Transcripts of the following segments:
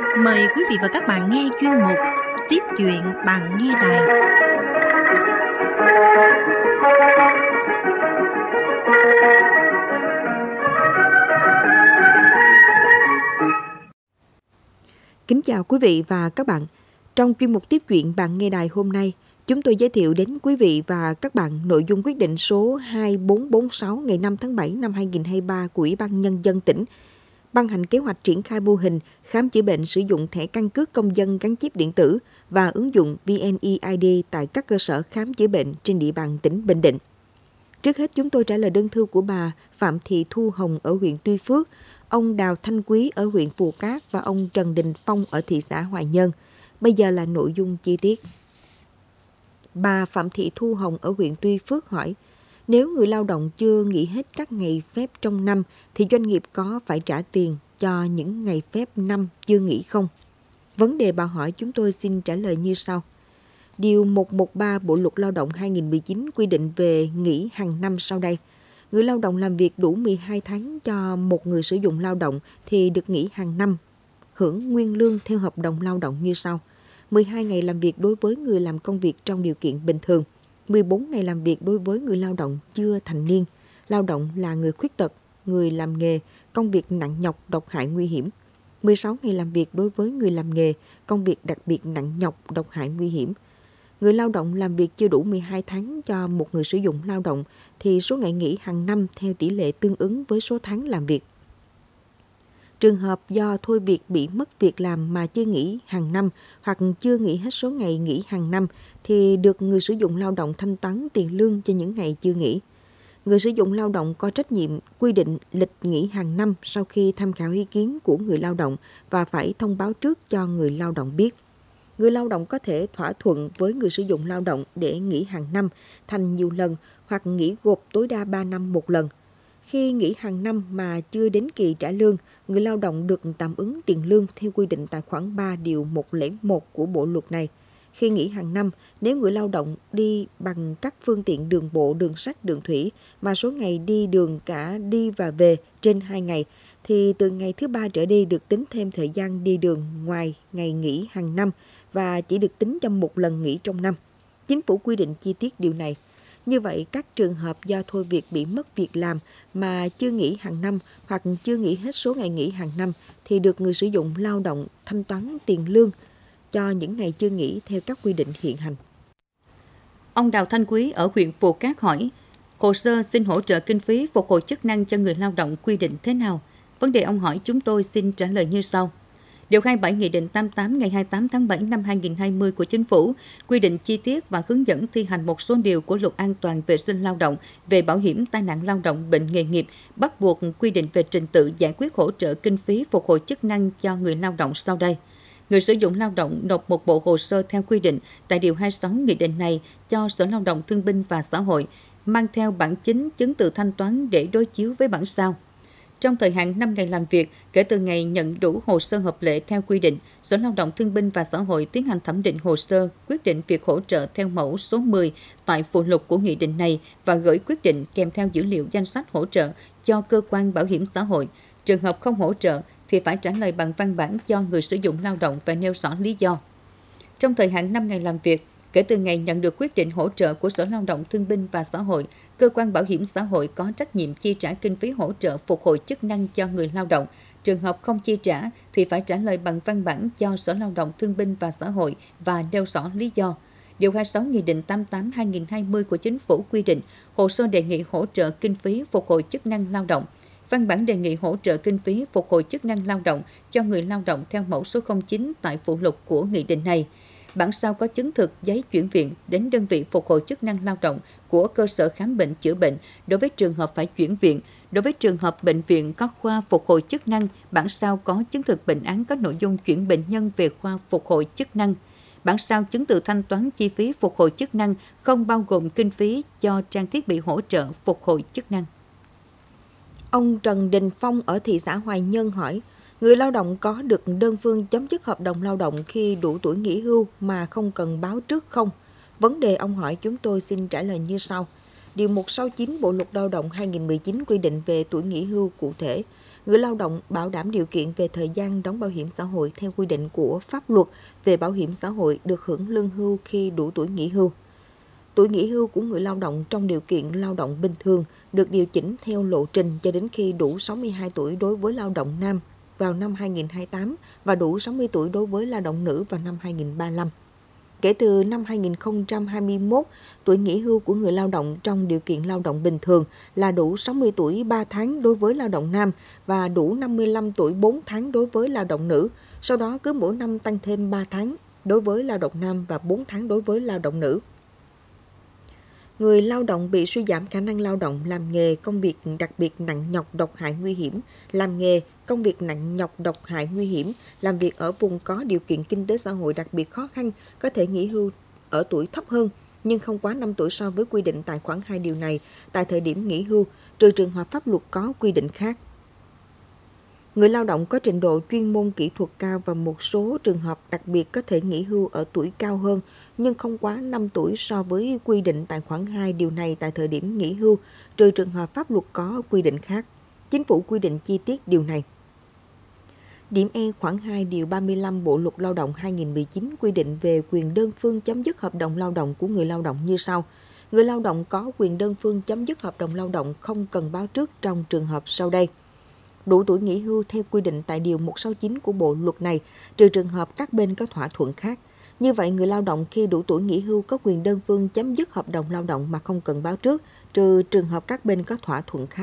Mời quý vị và các bạn nghe chuyên mục Tiếp chuyện bằng nghe đài. Kính chào quý vị và các bạn. Trong chuyên mục Tiếp chuyện bằng nghe đài hôm nay, chúng tôi giới thiệu đến quý vị và các bạn nội dung quyết định số 2446 ngày 5 tháng 7 năm 2023 của Ủy ban Nhân dân tỉnh ban hành kế hoạch triển khai mô hình khám chữa bệnh sử dụng thẻ căn cước công dân gắn chip điện tử và ứng dụng VNeID tại các cơ sở khám chữa bệnh trên địa bàn tỉnh Bình Định. Trước hết, chúng tôi trả lời đơn thư của bà Phạm Thị Thu Hồng ở huyện Tuy Phước, ông Đào Thanh Quý ở huyện Phù Cát và ông Trần Đình Phong ở thị xã Hoài Nhơn. Bây giờ là nội dung chi tiết. Bà Phạm Thị Thu Hồng ở huyện Tuy Phước hỏi, nếu người lao động chưa nghỉ hết các ngày phép trong năm thì doanh nghiệp có phải trả tiền cho những ngày phép năm chưa nghỉ không? Vấn đề bà hỏi chúng tôi xin trả lời như sau. Điều 113 Bộ Luật Lao động 2019 quy định về nghỉ hàng năm sau đây. Người lao động làm việc đủ 12 tháng cho một người sử dụng lao động thì được nghỉ hàng năm, hưởng nguyên lương theo hợp đồng lao động như sau. 12 ngày làm việc đối với người làm công việc trong điều kiện bình thường, 14 ngày làm việc đối với người lao động chưa thành niên, lao động là người khuyết tật, người làm nghề, công việc nặng nhọc, độc hại nguy hiểm. 16 ngày làm việc đối với người làm nghề, công việc đặc biệt nặng nhọc, độc hại nguy hiểm. Người lao động làm việc chưa đủ 12 tháng cho một người sử dụng lao động thì số ngày nghỉ hàng năm theo tỷ lệ tương ứng với số tháng làm việc. Trường hợp do thôi việc bị mất việc làm mà chưa nghỉ hàng năm hoặc chưa nghỉ hết số ngày nghỉ hàng năm thì được người sử dụng lao động thanh toán tiền lương cho những ngày chưa nghỉ. Người sử dụng lao động có trách nhiệm quy định lịch nghỉ hàng năm sau khi tham khảo ý kiến của người lao động và phải thông báo trước cho người lao động biết. Người lao động có thể thỏa thuận với người sử dụng lao động để nghỉ hàng năm thành nhiều lần hoặc nghỉ gộp tối đa 3 năm một lần. Khi nghỉ hàng năm mà chưa đến kỳ trả lương, người lao động được tạm ứng tiền lương theo quy định tại khoản 3 điều 101 của bộ luật này. Khi nghỉ hàng năm, nếu người lao động đi bằng các phương tiện đường bộ, đường sắt, đường thủy mà số ngày đi đường cả đi và về trên 2 ngày, thì từ ngày thứ 3 trở đi được tính thêm thời gian đi đường ngoài ngày nghỉ hàng năm và chỉ được tính cho một lần nghỉ trong năm. Chính phủ quy định chi tiết điều này. Như vậy, các trường hợp do thôi việc bị mất việc làm mà chưa nghỉ hàng năm hoặc chưa nghỉ hết số ngày nghỉ hàng năm thì được người sử dụng lao động thanh toán tiền lương cho những ngày chưa nghỉ theo các quy định hiện hành. Ông Đào Thanh Quý ở huyện Phù Cát hỏi, hồ sơ xin hỗ trợ kinh phí phục hồi chức năng cho người lao động quy định thế nào? Vấn đề ông hỏi chúng tôi xin trả lời như sau. Điều 27 Nghị định 88 ngày 28 tháng 7 năm 2020 của Chính phủ quy định chi tiết và hướng dẫn thi hành một số điều của Luật An toàn vệ sinh lao động về bảo hiểm tai nạn lao động bệnh nghề nghiệp, bắt buộc quy định về trình tự giải quyết hỗ trợ kinh phí phục hồi chức năng cho người lao động sau đây. Người sử dụng lao động nộp một bộ hồ sơ theo quy định tại Điều 26 Nghị định này cho Sở Lao động Thương binh và Xã hội, mang theo bản chính chứng từ thanh toán để đối chiếu với bản sao. Trong thời hạn 5 ngày làm việc, kể từ ngày nhận đủ hồ sơ hợp lệ theo quy định, Sở Lao động Thương binh và Xã hội tiến hành thẩm định hồ sơ, quyết định việc hỗ trợ theo mẫu số 10 tại phụ lục của nghị định này và gửi quyết định kèm theo dữ liệu danh sách hỗ trợ cho cơ quan bảo hiểm xã hội. Trường hợp không hỗ trợ thì phải trả lời bằng văn bản cho người sử dụng lao động và nêu rõ lý do. Trong thời hạn 5 ngày làm việc, kể từ ngày nhận được quyết định hỗ trợ của Sở Lao động Thương binh và Xã hội, cơ quan bảo hiểm xã hội có trách nhiệm chi trả kinh phí hỗ trợ phục hồi chức năng cho người lao động. Trường hợp không chi trả thì phải trả lời bằng văn bản cho Sở Lao động Thương binh và Xã hội và nêu rõ lý do. Điều 26 Nghị định 88/2020 của Chính phủ quy định hồ sơ đề nghị hỗ trợ kinh phí phục hồi chức năng lao động. Văn bản đề nghị hỗ trợ kinh phí phục hồi chức năng lao động cho người lao động theo mẫu số 09 tại phụ lục của nghị định này. Bản sao có chứng thực giấy chuyển viện đến đơn vị phục hồi chức năng lao động của cơ sở khám bệnh chữa bệnh đối với trường hợp phải chuyển viện. Đối với trường hợp bệnh viện có khoa phục hồi chức năng, bản sao có chứng thực bệnh án có nội dung chuyển bệnh nhân về khoa phục hồi chức năng. Bản sao chứng từ thanh toán chi phí phục hồi chức năng không bao gồm kinh phí cho trang thiết bị hỗ trợ phục hồi chức năng. Ông Trần Đình Phong ở thị xã Hoài Nhơn hỏi, người lao động có được đơn phương chấm dứt hợp đồng lao động khi đủ tuổi nghỉ hưu mà không cần báo trước không? Vấn đề ông hỏi chúng tôi xin trả lời như sau. Điều 169 Bộ Luật Lao động 2019 quy định về tuổi nghỉ hưu cụ thể. người lao động bảo đảm điều kiện về thời gian đóng bảo hiểm xã hội theo quy định của pháp luật về bảo hiểm xã hội được hưởng lương hưu khi đủ tuổi nghỉ hưu. Tuổi nghỉ hưu của người lao động trong điều kiện lao động bình thường được điều chỉnh theo lộ trình cho đến khi đủ 62 tuổi đối với lao động nam vào năm 2028 và đủ 60 tuổi đối với lao động nữ vào năm 2035. Kể từ năm 2021, tuổi nghỉ hưu của người lao động trong điều kiện lao động bình thường là đủ 60 tuổi 3 tháng đối với lao động nam và đủ 55 tuổi 4 tháng đối với lao động nữ. Sau đó cứ mỗi năm tăng thêm 3 tháng đối với lao động nam và 4 tháng đối với lao động nữ. Người lao động bị suy giảm khả năng lao động làm nghề công việc đặc biệt nặng nhọc độc hại nguy hiểm, làm nghề công việc nặng nhọc độc hại nguy hiểm, làm việc ở vùng có điều kiện kinh tế xã hội đặc biệt khó khăn, có thể nghỉ hưu ở tuổi thấp hơn, nhưng không quá 5 tuổi so với quy định tại khoản 2 điều này tại thời điểm nghỉ hưu, trừ trường hợp pháp luật có quy định khác. Người lao động có trình độ chuyên môn kỹ thuật cao và một số trường hợp đặc biệt có thể nghỉ hưu ở tuổi cao hơn, nhưng không quá 5 tuổi so với quy định tại khoản 2 điều này tại thời điểm nghỉ hưu, trừ trường hợp pháp luật có quy định khác. Chính phủ quy định chi tiết điều này. Điểm E khoản 2 điều 35 Bộ luật Lao động 2019 quy định về quyền đơn phương chấm dứt hợp đồng lao động của người lao động như sau. Người lao động có quyền đơn phương chấm dứt hợp đồng lao động không cần báo trước trong trường hợp sau đây. Đủ tuổi nghỉ hưu theo quy định tại điều 169 của bộ luật này, trừ trường hợp các bên có thỏa thuận khác. Như vậy, người lao động khi đủ tuổi nghỉ hưu có quyền đơn phương chấm dứt hợp đồng lao động mà không cần báo trước, trừ trường hợp các bên có thỏa thuận khác.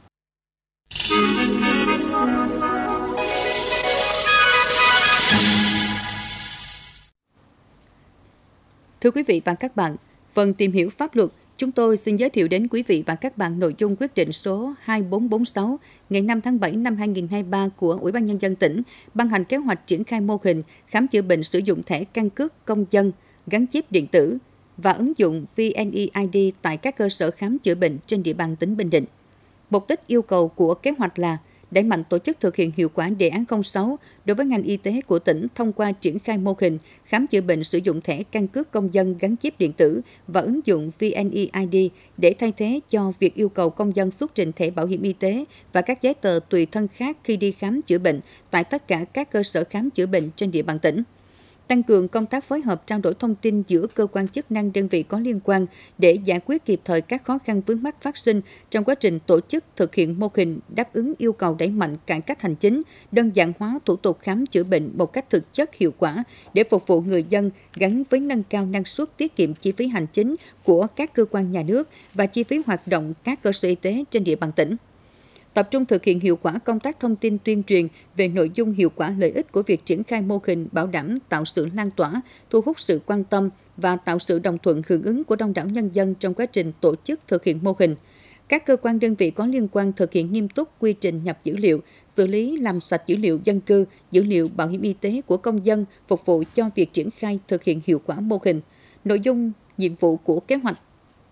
Thưa quý vị và các bạn, phần tìm hiểu pháp luật, chúng tôi xin giới thiệu đến quý vị và các bạn nội dung quyết định số 2446 ngày 5 tháng 7 năm 2023 của Ủy ban Nhân dân tỉnh ban hành kế hoạch triển khai mô hình khám chữa bệnh sử dụng thẻ căn cước công dân gắn chip điện tử và ứng dụng VNeID tại các cơ sở khám chữa bệnh trên địa bàn tỉnh Bình Định. Mục đích yêu cầu của kế hoạch là đẩy mạnh tổ chức thực hiện hiệu quả đề án 06 đối với ngành y tế của tỉnh thông qua triển khai mô hình khám chữa bệnh sử dụng thẻ căn cước công dân gắn chip điện tử và ứng dụng VNeID để thay thế cho việc yêu cầu công dân xuất trình thẻ bảo hiểm y tế và các giấy tờ tùy thân khác khi đi khám chữa bệnh tại tất cả các cơ sở khám chữa bệnh trên địa bàn tỉnh. Tăng cường công tác phối hợp trao đổi thông tin giữa cơ quan chức năng đơn vị có liên quan để giải quyết kịp thời các khó khăn vướng mắc phát sinh trong quá trình tổ chức thực hiện mô hình đáp ứng yêu cầu đẩy mạnh cải cách hành chính, đơn giản hóa thủ tục khám chữa bệnh một cách thực chất hiệu quả để phục vụ người dân gắn với nâng cao năng suất tiết kiệm chi phí hành chính của các cơ quan nhà nước và chi phí hoạt động các cơ sở y tế trên địa bàn tỉnh. Tập trung thực hiện hiệu quả công tác thông tin tuyên truyền về nội dung hiệu quả lợi ích của việc triển khai mô hình bảo đảm tạo sự lan tỏa, thu hút sự quan tâm và tạo sự đồng thuận hưởng ứng của đông đảo nhân dân trong quá trình tổ chức thực hiện mô hình. Các cơ quan đơn vị có liên quan thực hiện nghiêm túc quy trình nhập dữ liệu, xử lý làm sạch dữ liệu dân cư, dữ liệu bảo hiểm y tế của công dân phục vụ cho việc triển khai thực hiện hiệu quả mô hình. Nội dung, nhiệm vụ của kế hoạch: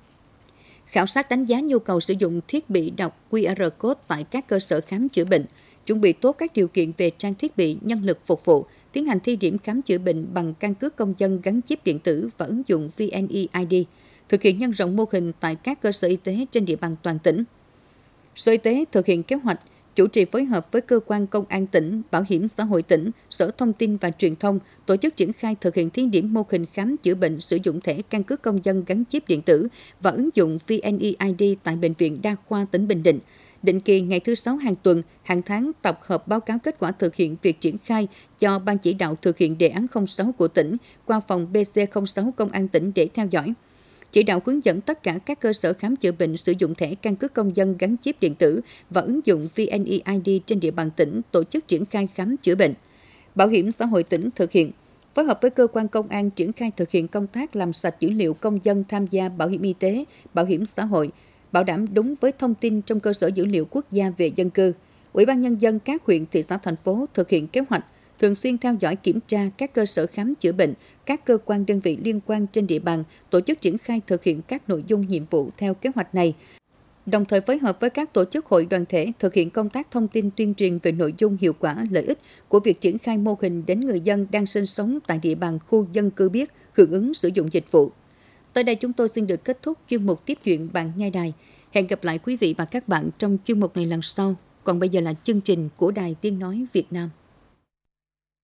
khảo sát đánh giá nhu cầu sử dụng thiết bị đọc QR code tại các cơ sở khám chữa bệnh, chuẩn bị tốt các điều kiện về trang thiết bị, nhân lực phục vụ, tiến hành thi điểm khám chữa bệnh bằng căn cước công dân gắn chip điện tử và ứng dụng VNeID, thực hiện nhân rộng mô hình tại các cơ sở y tế trên địa bàn toàn tỉnh. Sở Y tế thực hiện kế hoạch, chủ trì phối hợp với cơ quan công an tỉnh, bảo hiểm xã hội tỉnh, Sở Thông tin và Truyền thông tổ chức triển khai thực hiện thí điểm mô hình khám chữa bệnh sử dụng thẻ căn cước công dân gắn chip điện tử và ứng dụng VNeID tại Bệnh viện Đa khoa tỉnh Bình Định. Định kỳ ngày thứ 6 hàng tuần, hàng tháng tập hợp báo cáo kết quả thực hiện việc triển khai cho Ban chỉ đạo thực hiện đề án 06 của tỉnh qua phòng BC06 Công an tỉnh để theo dõi. Chỉ đạo hướng dẫn tất cả các cơ sở khám chữa bệnh sử dụng thẻ căn cước công dân gắn chip điện tử và ứng dụng VNeID trên địa bàn tỉnh tổ chức triển khai khám chữa bệnh. Bảo hiểm xã hội tỉnh thực hiện phối hợp với cơ quan công an triển khai thực hiện công tác làm sạch dữ liệu công dân tham gia bảo hiểm y tế, bảo hiểm xã hội, bảo đảm đúng với thông tin trong cơ sở dữ liệu quốc gia về dân cư. Ủy ban Nhân dân các huyện, thị xã, thành phố thực hiện kế hoạch, thường xuyên theo dõi kiểm tra các cơ sở khám chữa bệnh, các cơ quan đơn vị liên quan trên địa bàn, tổ chức triển khai thực hiện các nội dung nhiệm vụ theo kế hoạch này. Đồng thời phối hợp với các tổ chức hội đoàn thể thực hiện công tác thông tin tuyên truyền về nội dung hiệu quả lợi ích của việc triển khai mô hình đến người dân đang sinh sống tại địa bàn khu dân cư biết hưởng ứng sử dụng dịch vụ. Tới đây chúng tôi xin được kết thúc chuyên mục tiếp chuyện bạn nghe đài. Hẹn gặp lại quý vị và các bạn trong chuyên mục này lần sau. Còn bây giờ là chương trình của Đài Tiếng Nói Việt Nam.